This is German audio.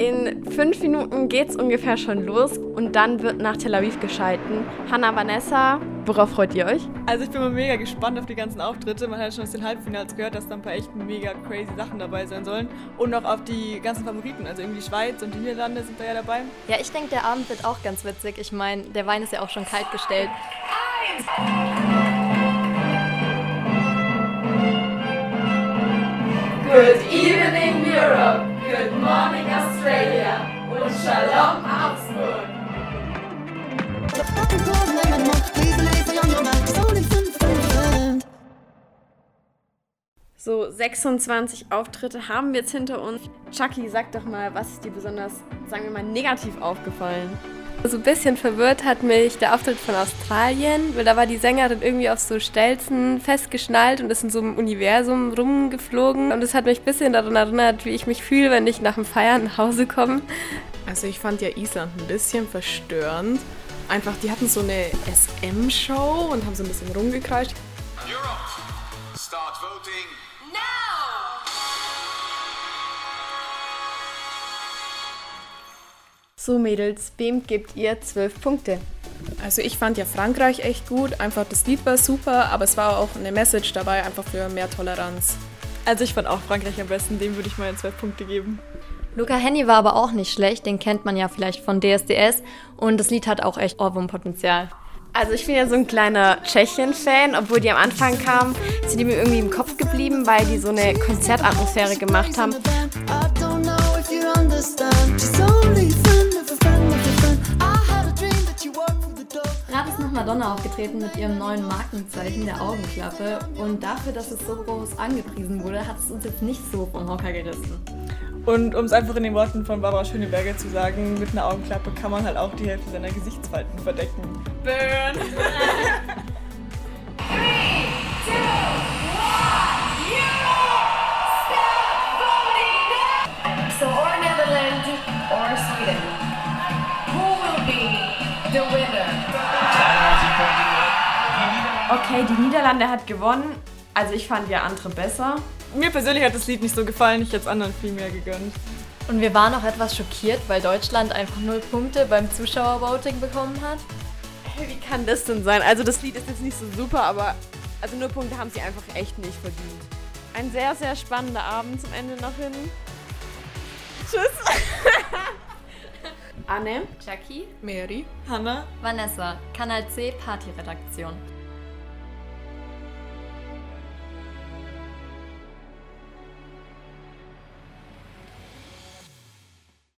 In 5 Minuten geht's ungefähr schon los und dann wird nach Tel Aviv geschalten. Hannah, Vanessa, worauf freut ihr euch? Also ich bin mal mega gespannt auf die ganzen Auftritte. Man hat schon aus den Halbfinals gehört, dass da ein paar echt mega crazy Sachen dabei sein sollen. Und auch auf die ganzen Favoriten, also irgendwie die Schweiz und die Niederlande sind da ja dabei. Ja, ich denke, der Abend wird auch ganz witzig. Ich meine, der Wein ist ja auch schon kalt gestellt. Good evening Europe, good morning Australia und Shalom Augsburg. So, 26 Auftritte haben wir jetzt hinter uns. Chucky, sag doch mal, was ist dir besonders, sagen wir mal, negativ aufgefallen? So ein bisschen verwirrt hat mich der Auftritt von Australien, weil da war die Sängerin irgendwie auf so Stelzen festgeschnallt und ist in so einem Universum rumgeflogen. Und das hat mich ein bisschen daran erinnert, wie ich mich fühle, wenn ich nach dem Feiern nach Hause komme. Also ich fand ja Island ein bisschen verstörend. Einfach, die hatten so eine SM-Show und haben so ein bisschen rumgekreischt. Europe, start voting now! So Mädels, wem gebt ihr 12 Punkte? Also ich fand ja Frankreich echt gut, einfach das Lied war super, aber es war auch eine Message dabei, einfach für mehr Toleranz. Also ich fand auch Frankreich am besten, dem würde ich mal 12 Punkte geben. Luca Hänni war aber auch nicht schlecht, den kennt man ja vielleicht von DSDS und das Lied hat auch echt Ohrwurmpotenzial. Also ich bin ja so ein kleiner Tschechien-Fan, obwohl die am Anfang kamen, sind die mir irgendwie im Kopf geblieben, weil die so eine Konzertatmosphäre gemacht haben. Gerade ist noch Madonna aufgetreten mit ihrem neuen Markenzeichen, der Augenklappe. Und dafür, dass es so groß angepriesen wurde, hat es uns jetzt nicht so vom Hocker gerissen. Und um es einfach in den Worten von Barbara Schöneberger zu sagen, mit einer Augenklappe kann man halt auch die Hälfte seiner Gesichtsfalten verdecken. Burn! 3, 2, 1, Europe! So or Netherlands or Sweden. Who will be the winner? Okay, die Niederlande hat gewonnen, also ich fand ja andere besser. Mir persönlich hat das Lied nicht so gefallen, ich hätte es anderen viel mehr gegönnt. Und wir waren auch etwas schockiert, weil Deutschland einfach 0 Punkte beim Zuschauervoting bekommen hat. Hey, wie kann das denn sein? Also das Lied ist jetzt nicht so super, aber also 0 Punkte haben sie einfach echt nicht verdient. Ein sehr, sehr spannender Abend zum Ende noch hin. Tschüss! Anne, Jackie, Mary. Hannah? Vanessa, Kanal C Partyredaktion.